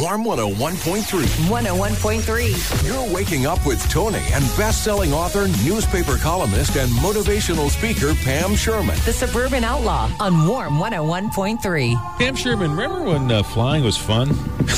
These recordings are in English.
Warm 101.3. 101.3. You're waking up with Tony and best-selling author, newspaper columnist, and motivational speaker Pam Sherman. The Suburban Outlaw on Warm 101.3. Pam Sherman, remember when flying was fun?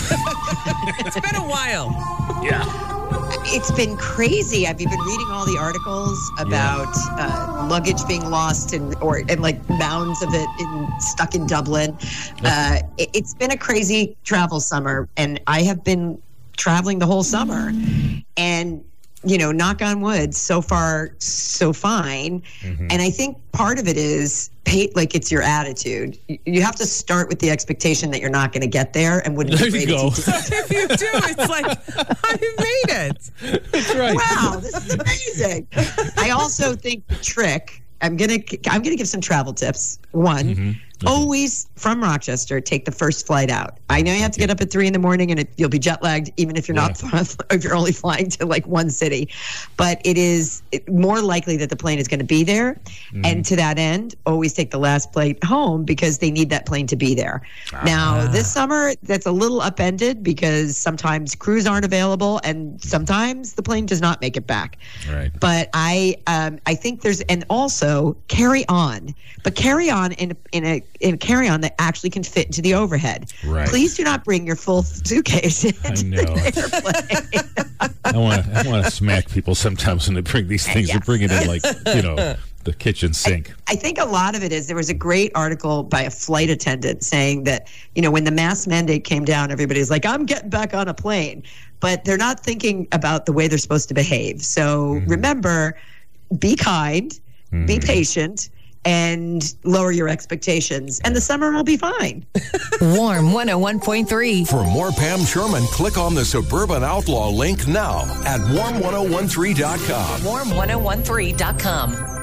It's been a while. Yeah. It's been crazy. I've been reading all the articles about luggage being lost and like mounds of it stuck in Dublin. It's been a crazy travel summer, and I have been traveling the whole summer. And knock on wood, so far so fine. Mm-hmm. And I think part of it is it's your attitude. You have to start with the expectation that you're not going to get there, and wouldn't be great if you do. It's like, you made it. That's right. Wow, this is amazing. I also think the trick. I'm gonna give some travel tips. One, always from Rochester, take the first flight out. I know you have to get up at 3 a.m. and you'll be jet lagged, even if you're not, if you're only flying to like one city. But it is more likely that the plane is going to be there. Mm-hmm. And to that end, always take the last flight home because they need that plane to be there. Now, this summer, that's a little upended because sometimes crews aren't available and sometimes the plane does not make it back. Right. But I think and also carry on, but carry on in a carry-on that actually can fit into the overhead. Right. Please do not bring your full suitcase into the airplane. I want to smack people sometimes when they bring these things. They bring it in like, the kitchen sink. I think a lot of it is, there was a great article by a flight attendant saying that, when the mask mandate came down, everybody's like, I'm getting back on a plane. But they're not thinking about the way they're supposed to behave. So remember, be kind, be patient, and lower your expectations, and the summer will be fine. Warm 101.3. For more Pam Sherman, click on the Suburban Outlaw link now at warm1013.com. Warm1013.com.